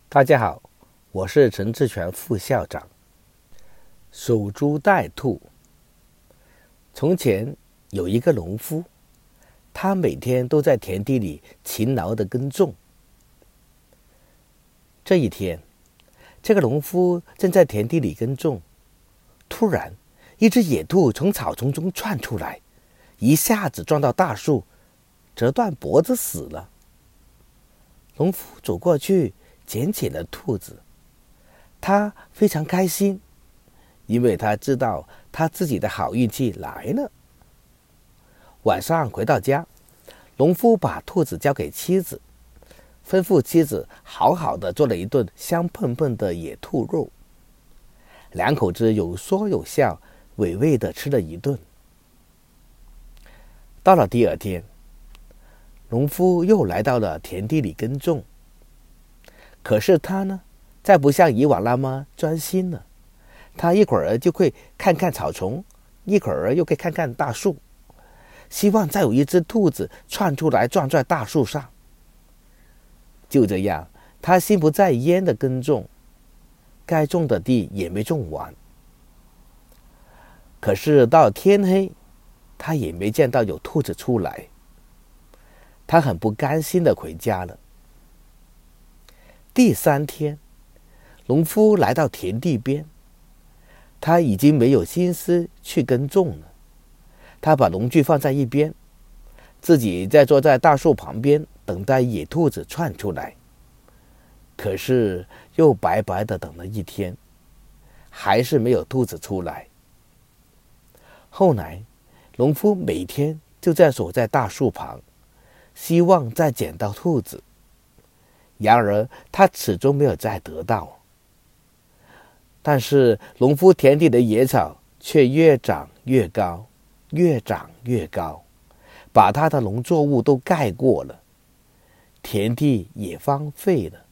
大家好，我是陈志全副校长。守株待兔。从前有一个农夫，他每天都在田地里勤劳地耕种。这一天，这个农夫正在田地里耕种，突然一只野兔从草丛中窜出来，一下子撞到大树，折断脖子死了。农夫走过去捡起了兔子，他非常开心，因为他知道他自己的好运气来了。晚上回到家，农夫把兔子交给妻子，吩咐妻子好好的做了一顿香喷喷的野兔肉。两口子有说有笑，美味的吃了一顿。到了第二天，农夫又来到了田地里耕种，可是他呢，再不像以往那么专心了。他一会儿就会看看草丛，一会儿又会看看大树，希望再有一只兔子窜出来撞在大树上。就这样，他心不在焉的耕种，该种的地也没种完。可是到天黑，他也没见到有兔子出来。他很不甘心的回家了。第三天，农夫来到田地边，他已经没有心思去耕种了。他把农具放在一边，自己坐在大树旁边，等待野兔子窜出来。可是又白白的等了一天，还是没有兔子出来。后来，农夫每天就守在大树旁，希望再捡到兔子。然而他始终没有再得到。但是农夫田地的野草却越长越高，越长越高，把他的农作物都盖过了，田地也荒废了。